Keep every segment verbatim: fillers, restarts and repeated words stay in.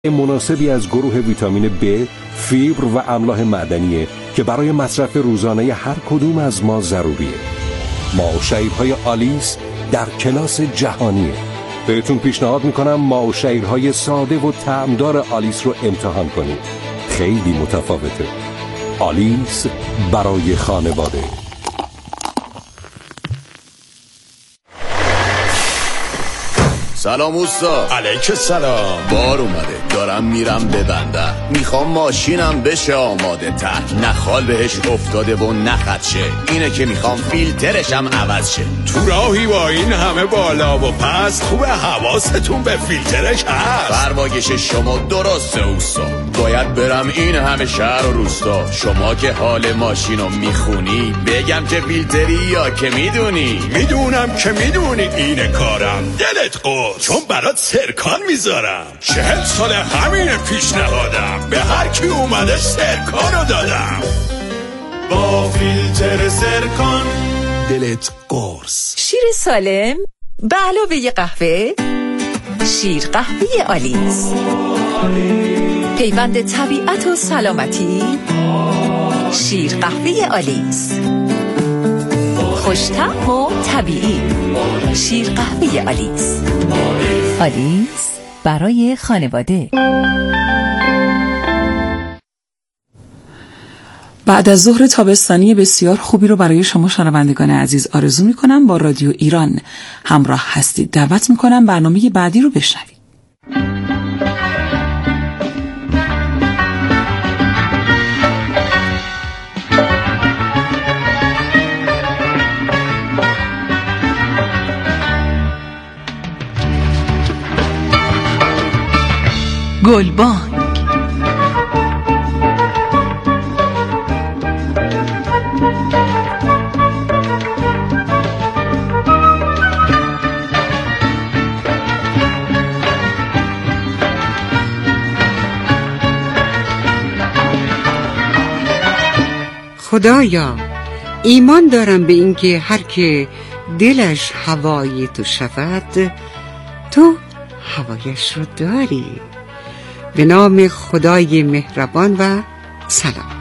مناسبی از گروه ویتامین B، فیبر و املاح معدنیه که برای مصرف روزانه هر کدوم از ما ضروریه. ماه‌وشیرهای آلیس در کلاس جهانیه. بهتون پیشنهاد میکنم ماه‌وشیرهای ساده و طعمدار آلیس رو امتحان کنید. خیلی متفاوته. آلیس برای خانواده. سلام اوستا. علیک سلام. بار اومده دارم میرم به بندر، میخوام ماشینم بشه آماده تر، نخال بهش افتاده و نخدشه، اینه که میخوام فیلترشم عوض شه. تو راهی با این همه بالا و پس خوبه حواستون به فیلترش هست. فرمایش شما درسته اوستا، باید برم این همه شهر و روستا. شما که حال ماشینو میخونی بگم چه فیلتری یا که میدونی؟ میدونم که میدونی اینه کارم، دلت قرص، چون برات سرکان میذارم. چهل سال همین پیشنهادم، به هر کی اومده سرکانو دادم. با فیلتر سرکان دلت قرص. شیر سالم به علاوه قهوه، شیر قهوه آلیس، پیوند طبیعت و سلامتی. شیر قهوه آلیس، خوش‌طعم و طبیعی. شیر قهوه آلیس. آلیس برای خانواده. بعد از ظهر تابستانی بسیار خوبی رو برای شما شنوندگان عزیز آرزو می‌کنم. با رادیو ایران همراه هستید. دعوت می‌کنم برنامه بعدی رو بشنوید. گلبانگ. خدایا ایمان دارم به اینکه هر که دلش هوای تو شود تو هوایش رو داری. به نام خدای مهربان و سلام.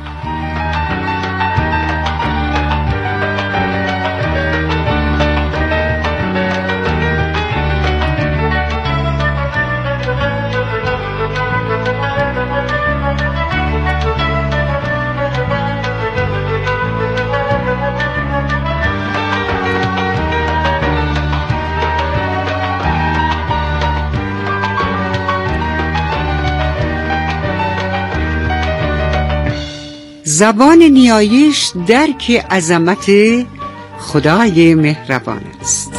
زبان نیایش درک عظمت خدای مهربان است.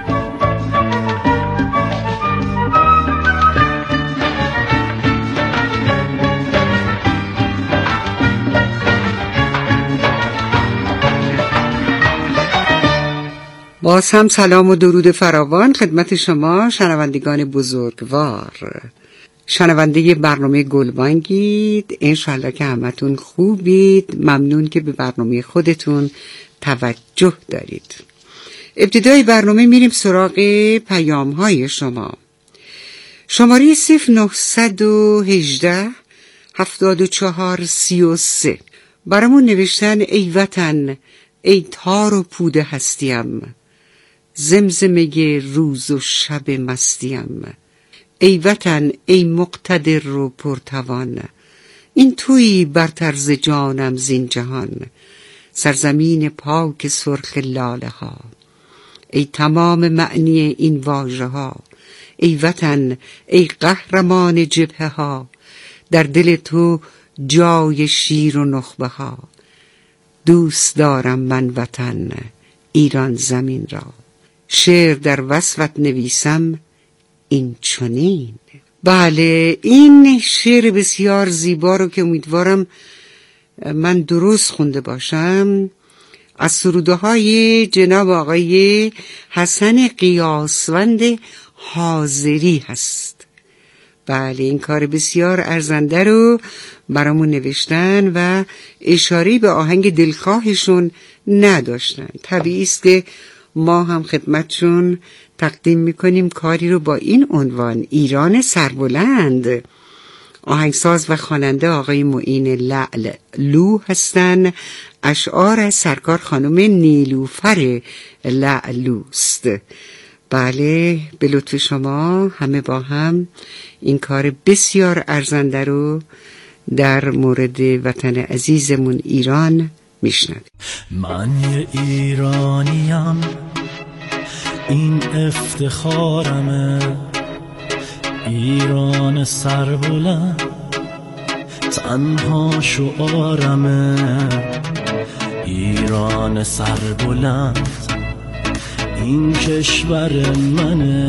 باز هم سلام و درود فراوان خدمت شما شنوندگان بزرگوار. شنونده برنامه گلبانگید. انشالله که همتون خوبید. ممنون که به برنامه خودتون توجه دارید. ابتدای برنامه میریم سراغ پیام های شما. شماره صفر نهصد و هجده هفتاد و چهار سی و سه برامون نوشتن ای وطن ای تار و پود هستیم، زمزمه روز و شب مستیم. ای وطن ای مقتدر و پرتوان، این تویی بر طرز جانم زین جهان. سرزمین پاک سرخ لاله ها، ای تمام معنی این واژه ها. ای وطن ای قهرمان جبهه ها، در دل تو جای شیر و نخبه ها. دوست دارم من وطن ایران زمین را، شعر در وصفت نویسم این چنین. بله این شعر بسیار زیبا رو که امیدوارم من درست خونده باشم از سروده های جناب آقای حسن قیاسوند حاضری هست. بله این کار بسیار ارزنده رو برامون نوشتن و اشاره به آهنگ دلخواهشون نداشتن. طبیعی است که ما هم خدمتشون تقدیم میکنیم کاری رو با این عنوان، ایران سربلند. آهنگساز و خواننده آقای معین لعل لو هستن. اشعار از سرکار خانم نیلوفر لعلوست. بله، به لطف شما همه با هم این کار بسیار ارزنده رو در مورد وطن عزیزمون ایران میشنویم. من یه ایرانیم، این افتخارمه، ایران سربلند تنها شعارمه، ایران سربلند این کشور منه،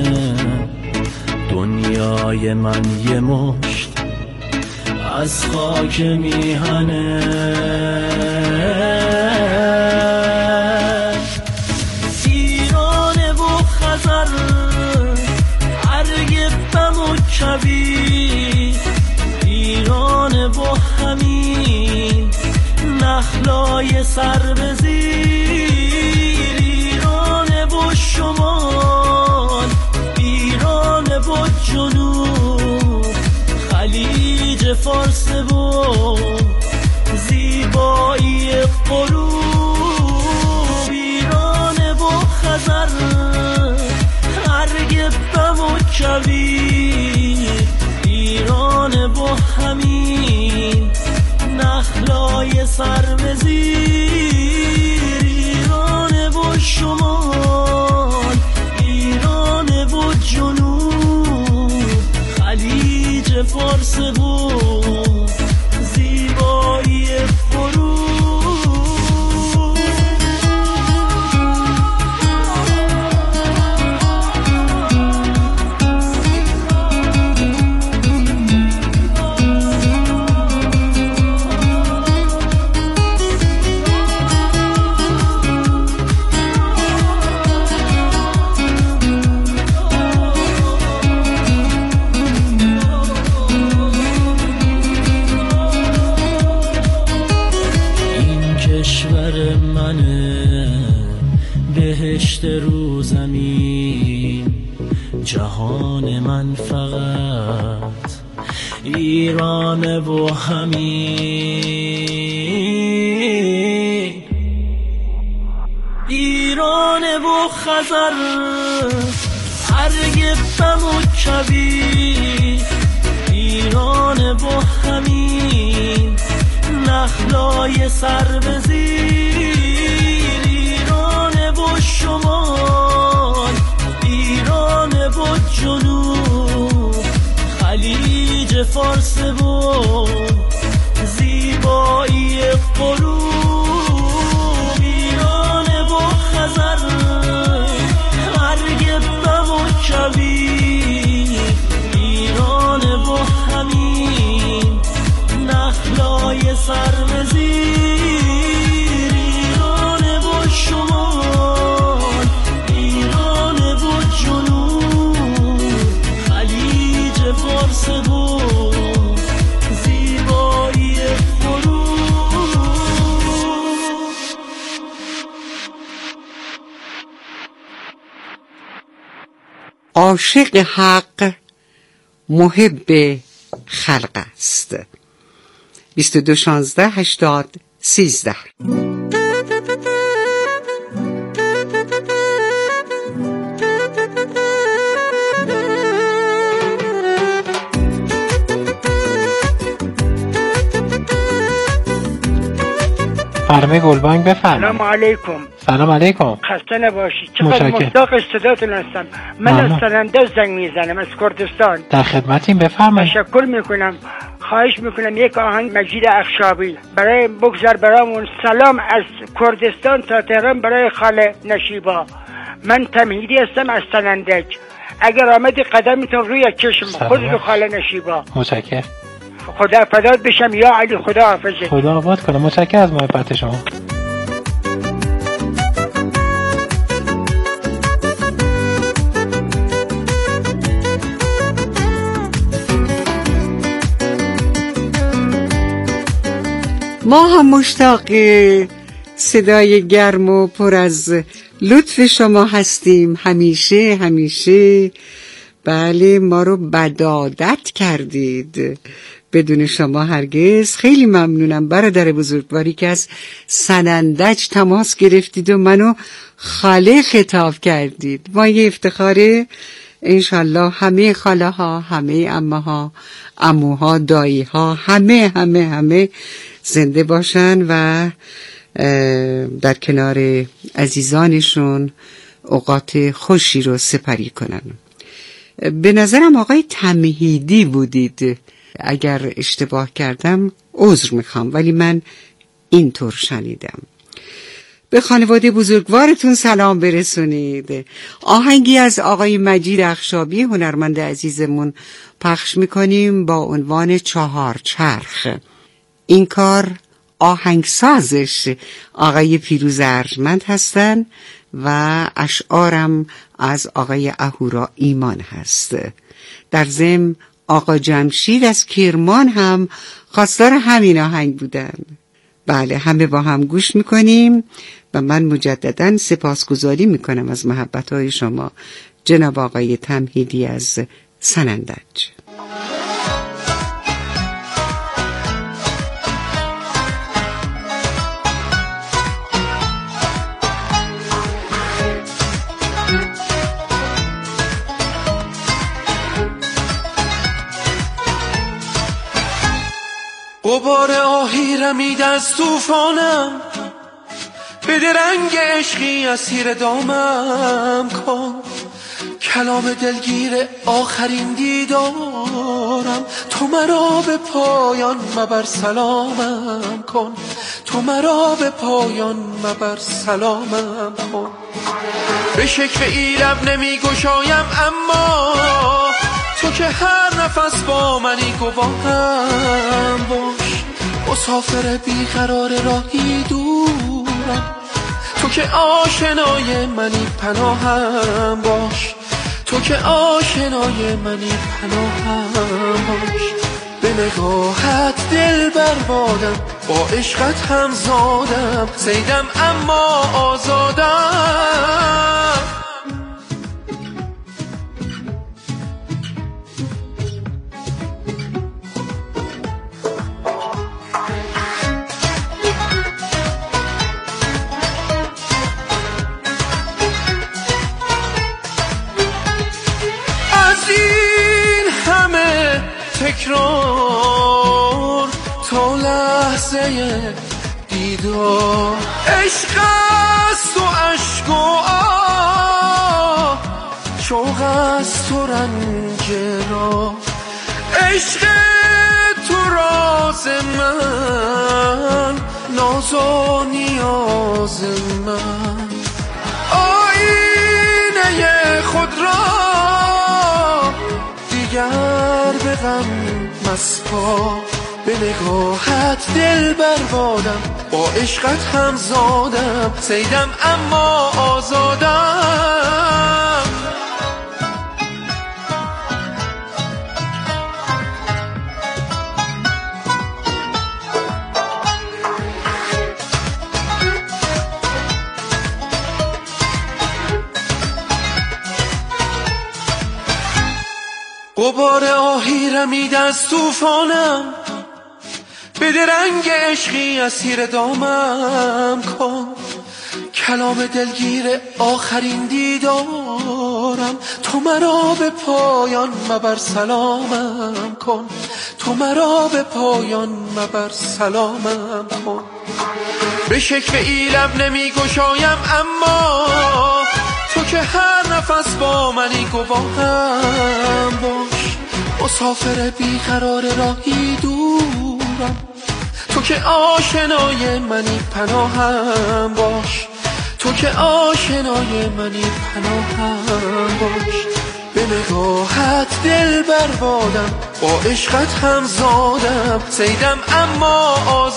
دنیای من یه مشت از خاک میهنه. ایران و خزر ارگبم و کبیر، ایران و همین نخلای سر بزیر، ایران و شمال، ایران و جنوب، خلیج فارس و زیبایی غروب، ایران و خزر ارگبم و کبیر، ایران و همین نخلای سر بزیر، ایران و شمال، ایران و جنوب، خلیج فارس و زیبایی غروب. بهشت رو زمین، جهان من فقط ایران و همین، ایران و خزر ارگبم و کبیر، ایران و همین نخلای سر بزیر، شمال، ایران و جنوب، خلیج فارس و زیبایی غروب، ایران و خزر ارگبم و کبیر، ایران و همین نخلای سر بزیر، ایران و شمال، ایران و جنوب، خلیج فارس و زیبایی غروب. عاشق حق محب خلق است. بیست و دو شانزده هشتاد سیزده. فرمه گلبانگ بفرمایید. سلام علیکم. سلام علیکم. خسته نباشید. چقدر مشتاق صداتون هستم. من ممنون. از سنندج زنگ میزنم از کردستان. در خدمتیم، بفرمایید. تشکر میکنم. خواهش میکنم یک آهنگ مجید اخشابی برای بگذار برامون. سلام از کردستان تا تهران برای خاله نشیبا. من تمهیدی هستم از سنندج. اگر آمدی قدمتون روی چشم خود رو خاله نشیبا. متشکرم. خدا فدات بشم یا علی. خدا حافظه. خدا آباد کنه. متشکرم از محبت شما. ما هم مشتاق صدای گرم و پر از لطف شما هستیم. همیشه همیشه بله، ما رو بدادت کردید. بدون شما هرگز. خیلی ممنونم برادر بزرگواری که از سنندج تماس گرفتید و منو خاله خطاب کردید. ما یه افتخاره. انشالله همه خاله ها، همه عمه ها، عموها، دایی ها، همه همه همه زنده باشن و در کنار عزیزانشون اوقات خوشی رو سپری کنن. به نظرم آقای تمهیدی بودید. اگر اشتباه کردم عذر میخوام، ولی من اینطور شنیدم. به خانواده بزرگوارتون سلام برسونید. آهنگی از آقای مجید اخشابی هنرمند عزیزمون پخش میکنیم با عنوان چهار چرخ. این کار آهنگسازش آقای پیروز ارجمند هستن و اشعارم از آقای اهورا ایمان هست. در ضمن آقا جمشید از کرمان هم خواستار همین آهنگ بودن. بله، همه با هم گوش میکنیم و من مجدداً سپاسگزاری میکنم از محبتهای شما جناب آقای تمهیدی از سنندج. غبار آهی رمید از طوفانم، به درنگ عشقی اسیر دامم کن. کلام دلگیر آخرین دیدارم، تو مرا به پایان مبر سلامم کن. تو مرا به پایان مبر سلامم کن. به شکوه لب نمی گشایم، اما تو که هر نفس با منی گواهم باش. مسافر بیقرار راهی دورم، تو که آشنای منی پناهم باش. تو که آشنای منی پناهم باش. به نگاهت دل بربادم، با عشقت هم زادم. صیدم اما آزادم. تکرار تا لحظه دیدار، عشق است و عشق و آه، شوق است و رنج را. عشق تو راز من، ناز و نیاز من. آینه خود را دیگر به غم مسپار. به نگاهت دل بربادم، با عشقت هم زادم. صیدم اما آزادم. غبار آهی رمید از طوفانم، به درنگ عشقی اسیر دامم کن. کلام دلگیر آخرین دیدارم، تو مرا به پایان مبر سلامم کن. تو مرا به پایان مبر سلامم کن. به شکوه لب نمی گشایم، اما تو که هر نفس با منی گواهم باش. مسافر بیقرار راهی دورم، تو که آشنای منی پناهم باش. تو که آشنای منی پناهم باش. به نگاهت دل بربادم، با عشقت هم زادم. صیدم اما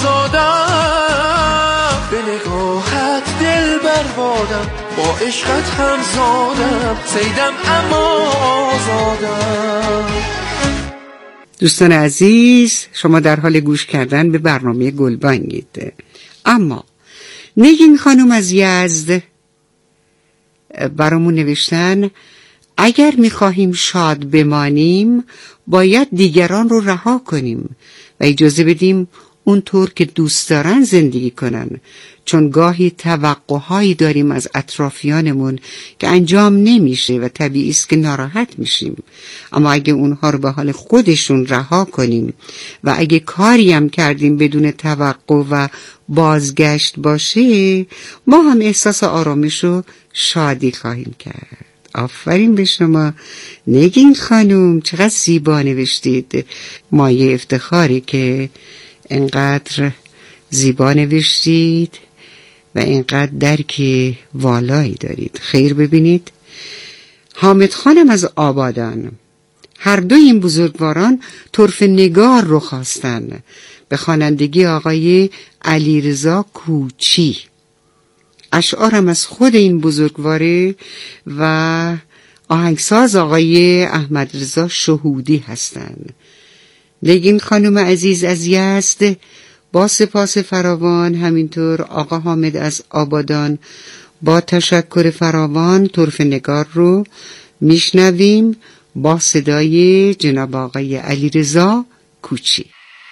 آزادم. به نگاهت دل بربادم، با عشقت هم زادم. صیدم اما آزادم. دوستان عزیز، شما در حال گوش کردن به برنامه گلبانگید. اما نگین خانم از یزد برامون نوشتن اگر می‌خواهیم شاد بمانیم باید دیگران رو رها کنیم و اجازه بدیم اونطور که دوست دارن زندگی کنن، چون گاهی توقعهایی داریم از اطرافیانمون که انجام نمیشه و طبیعی است که ناراحت میشیم. اما اگه اونها رو به حال خودشون رها کنیم و اگه کاری هم کردیم بدون توقع و بازگشت باشه، ما هم احساس آرامش و شادی خواهیم کرد. آفرین به شما نگین خانم، چقدر زیبا نوشتید. مایه افتخاری که اینقدر زیبا نوشتید و اینقدر درک والایی دارید. خیر ببینید. حامد خانم از آبادان: هر دو این بزرگواران طرف نگار رو خواستن، به خوانندگی آقای علیرضا کوچی. اشعارم از خود این بزرگواره و آهنگساز آقای احمد رضا شهودی هستند. نگین خانم عزیز از یزد با سپاس فراوان، همینطور آقا حامد از آبادان با تشکر فراوان طرف نگار رو میشنویم با صدای جناب آقای علیرضا کوچی.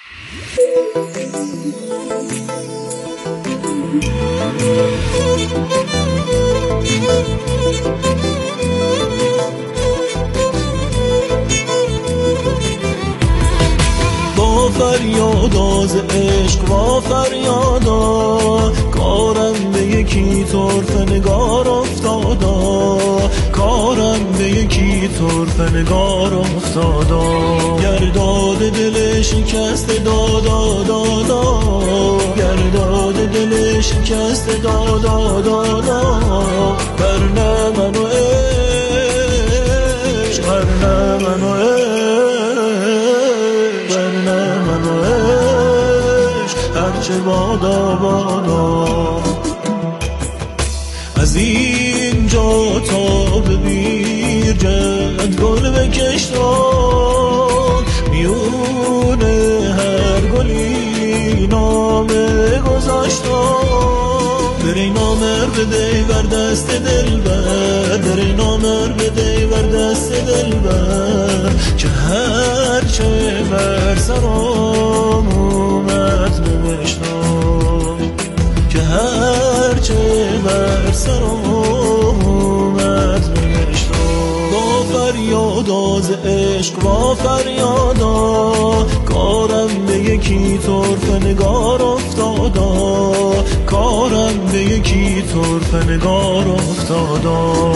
فریادا ز عشق و فریادا، کارم به یکی طرف نگار افتادا، کارم به یکی طرف نگار افتادا. گرداد دل شکست دادا دادا، گرداد دل شکست دادا دادا، برنه منو عشق، برنه منو عشق، هرچه بادا بادا. از اینجا تا به بیرجند گل بکشتان، میونه هر گلی نامه گذاشتان. بری نامر بده بر دست دل بر، بری نامر بده بر دست دل بر، که هرچه بر سرام اومد نوشتم، که هرچه بر سرام اومد نوشتم. با فریادا ز عشق و فریادا، کارم به یکی طرف نگار افتادا، کارم به یکی طرف نگار افتادا.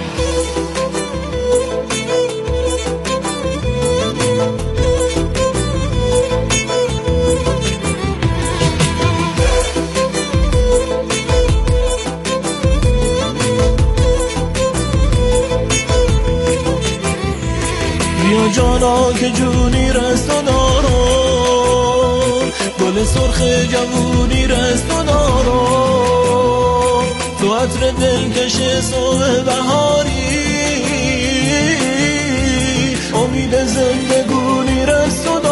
بیا جانا که جونی رست و دارم، گل سرخ جوونی رست و دارم. تو عطر دلکش صبح بهاری، امید زندگونی رست و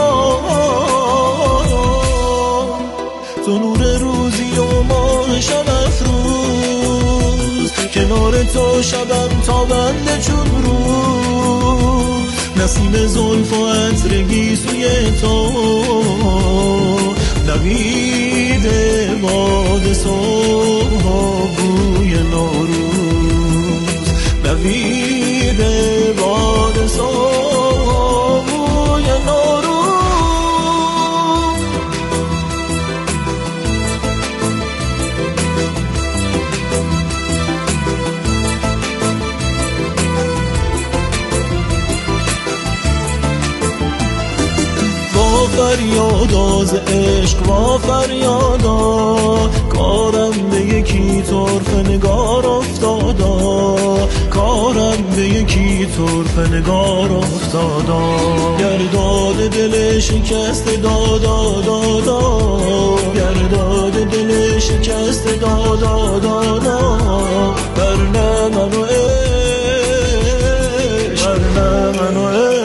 دارم. تو نور روزی و ماه شب افروز، کنار تو شبم تا بنده چون روز. نسیم زلف و عطر گیسوی تو، نوید باد صبح و بوی نوروز، نوید باد صبح و بوی نوروز. فریادا ز عشق و فریادا، کارم به یکی طرف نگار افتادا، کارم به یکی طرف نگار افتادا. گرداد دل شکست دادا دادا، گرداد دل شکست دادا دادا، برنه منو عشق، برنه منو عشق،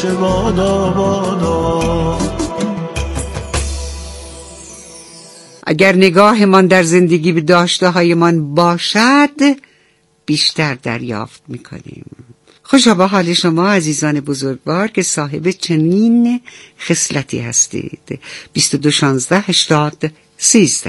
بادا بادا. اگر نگاهمان در زندگی به داشته‌هایمان باشد بیشتر دریافت می‌کنیم. خوشا به حال شما عزیزان بزرگوار که صاحب چنین خصلتی هستید. بیست و دو شانزده هشتاد سیزده.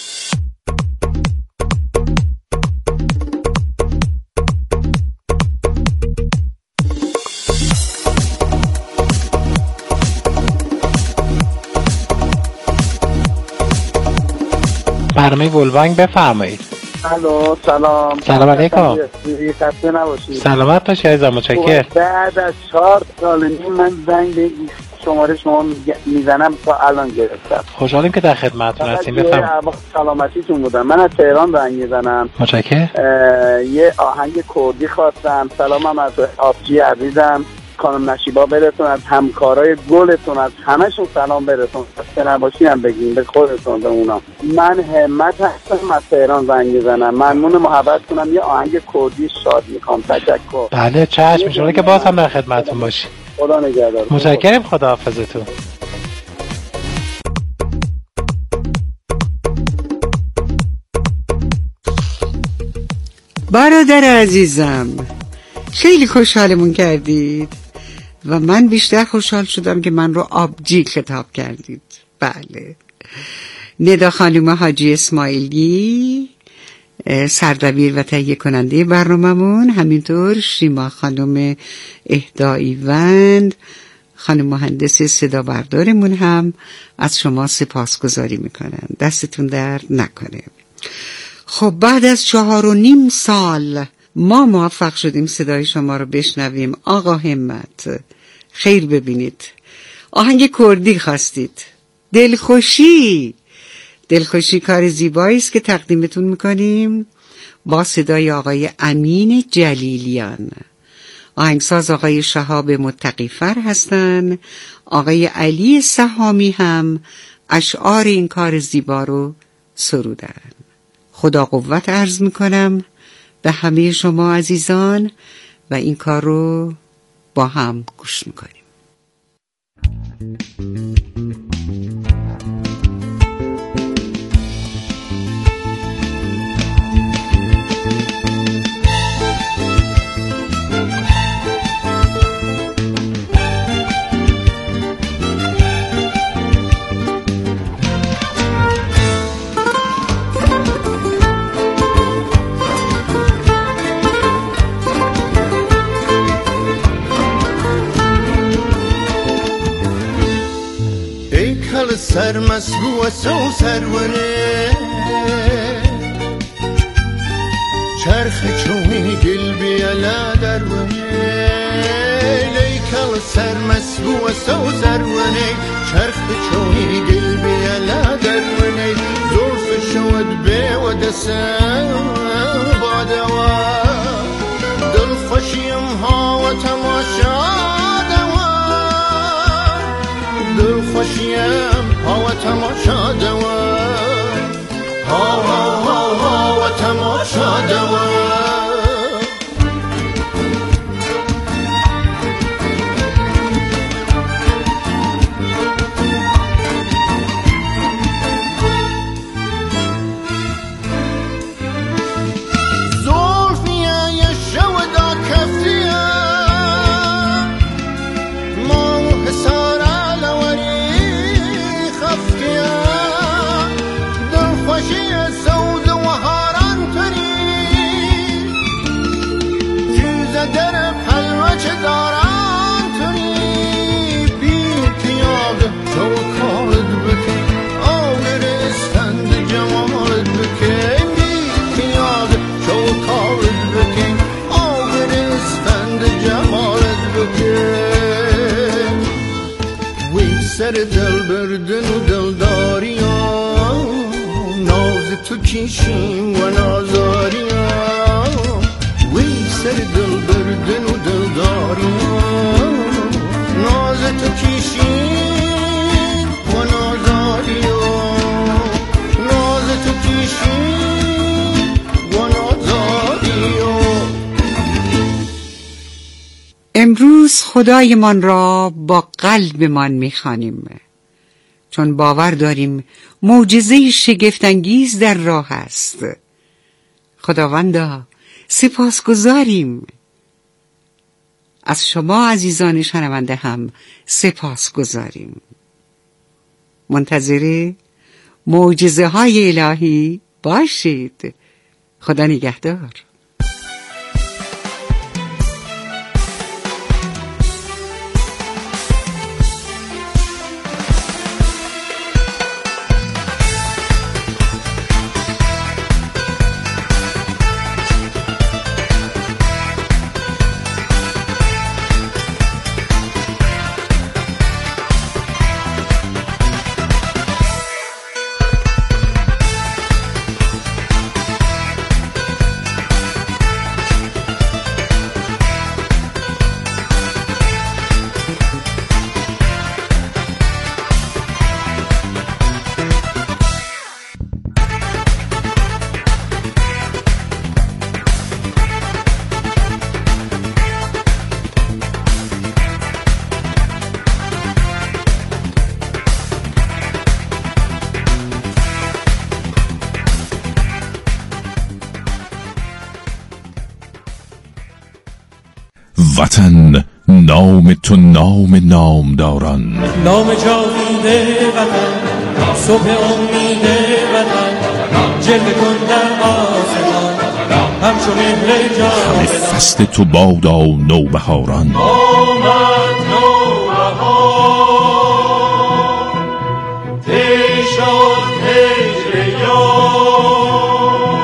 برنامه گلبانگ بفرمایید. الو سلام. سلام علیکم. خسته نباشید. سلامت باشید عزیزم، متشکرم. بعد از چهار سال نیم من زنگ به شماره شما میزنم تا الان گرفتم. خوشحالیم که در خدمتتون هستیم. بفرمایید. سلامتیتون بودم. من از تهران زنگ میزنم. متشکرم. یه آهنگ کردی خواستم. سلامم از آبجی عزیزم، خانم نشیبا برسون، از همکارای گلتون، از همشون سلام برسون. خسته نباشید هم بگیم به خودتون به اونا. من همت هستم از تهران زنگ میزنم. ممنون محبت کنم یه آهنگ کردی شاد میخوام. تشکر. بله چشم، میشه که باز هم در خدمتتون باشیم. خدا نگهدار. متشکرم. خداحافظتون. برادر عزیزم خیلی خوشحالمون کردید و من بیشتر خوشحال شدم که من رو آبجی خطاب کردید. بله، ندا خانم حاجی اسماعیلی سردبیر و تهیه کننده برنامه‌مون، همینطور شیما خانم اهدایی وند خانم مهندس صدا بردارمون هم از شما سپاسگزاری میکنن. دستتون درد نکنه. خب بعد از چهار و نیم سال ما موفق شدیم صدای شما رو بشنویم. آقا همت خیر ببینید. آهنگ کردی خواستید. دلخوشی. دلخوشی کار زیبایی است که تقدیمتون میکنیم با صدای آقای امین جلیلیان. آهنگساز آقای شهاب متقیفر هستن. آقای علی سهامی هم اشعار این کار زیبا رو سرودن. خدا قوت عرض میکنم به همه شما عزیزان و این کار رو با هم گوش میکنیم. سر مسبوع سو سرونه چرخ چومی گل بیالا درونه لیکل سر مسبوع سو سرونه چرخ چومی گل بیالا درونه زلف شود به و دسم بادوا دل خوشیم ها و تماشا دوا دل خوشیم ها و تماشا دوا ها ها ها ها و تماشا دوا سر دل بردن و دلداری ناز تو کشیم و نازاری وی سر دل بردن و دلداری ناز تو کشیم و نازاری ناز تو کشیم و نازاری. امروز خدایمان را با قلبمان میخوانیم، چون باور داریم معجزه شگفت‌انگیز در راه است. خداوندا سپاسگزاریم. از شما عزیزان شنونده هم سپاسگزاریم. منتظر معجزه های الهی باشید. خدا نگهدار. وطن نام تو نام نامداران، نام جاوید وطن، صبح امید وطن، جلوه کن در آسمان همچو مهر جاودان. همه فصل تو بادا نوبهاران، آمد نوبهار تی شد هجر یار،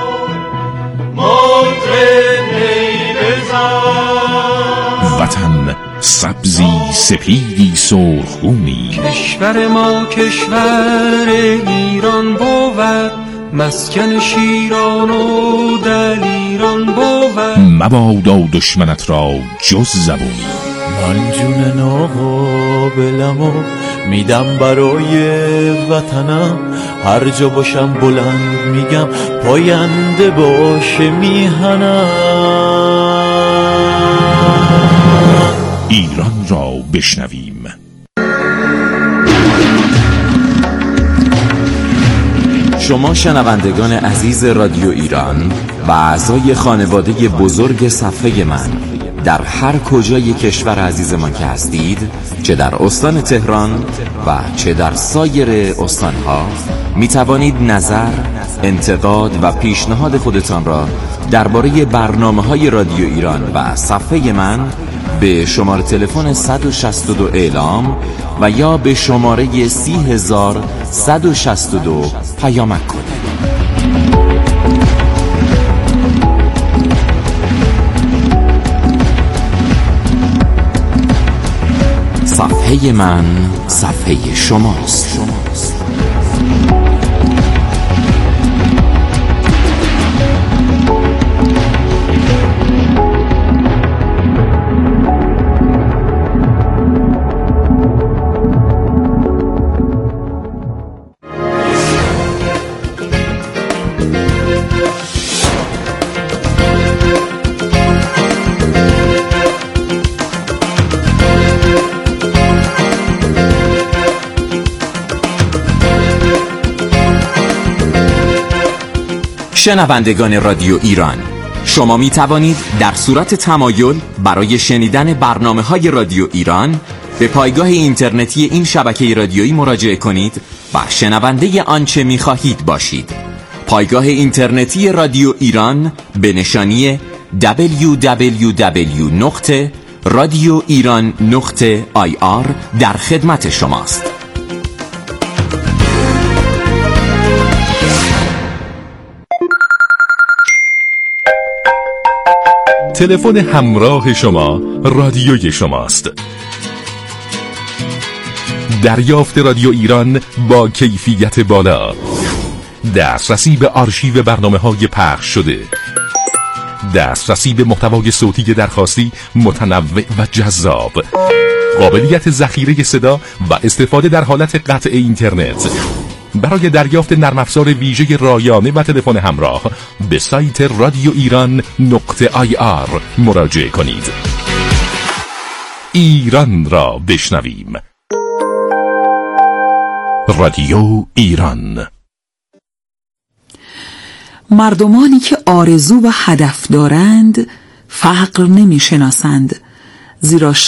مطرب نی بزن. وطن سبزی سپیدی سرخگونی، کشور ما کشور ایران بود، مسکن شیران و دلیران بود. مبادا دشمنت را جز زبونی، من جون ناقابلمو میدم برای وطنم، هر جا باشم بلند میگم پاینده باشه میهنم. ایران را بشنویم. شما شنوندگان عزیز رادیو ایران و اعضای خانواده بزرگ صفحه من در هر کجای کشور عزیزمان که هستید، چه در استان تهران و چه در سایر استانها، می توانید نظر، انتقاد و پیشنهاد خودتان را درباره برنامه‌های رادیو ایران و صفحه من به شماره تلفن صد و شصت و دو اعلام و یا به شماره سی هزار صد و شصت و دو پیامک کنید. صفحه من صفحه شماست. شنوندگان رادیو ایران، شما می توانید در صورت تمایل برای شنیدن برنامه‌های رادیو ایران به پایگاه اینترنتی این شبکه رادیویی مراجعه کنید و شنونده آنچه می خواهید باشید. پایگاه اینترنتی رادیو ایران به نشانی دبلیو دبلیو دبلیو نقطه رادیو ایران نقطه آی آر در خدمت شماست. تلفن همراه شما رادیوی شماست. دریافت رادیو ایران با کیفیت بالا، دسترسی به آرشیو برنامه‌های پخش شده، دسترسی به محتوای صوتی درخواستی متنوع و جذاب، قابلیت ذخیره صدا و استفاده در حالت قطع اینترنت. برای دریافت نرم افزار ویژه رایانه و تلفن همراه به سایت رادیو ایران نقطه آی آر مراجعه کنید. ایران را بشنویم. رادیو ایران. مردمانی که آرزو و هدف دارند فقر نمی شناسند، زیرا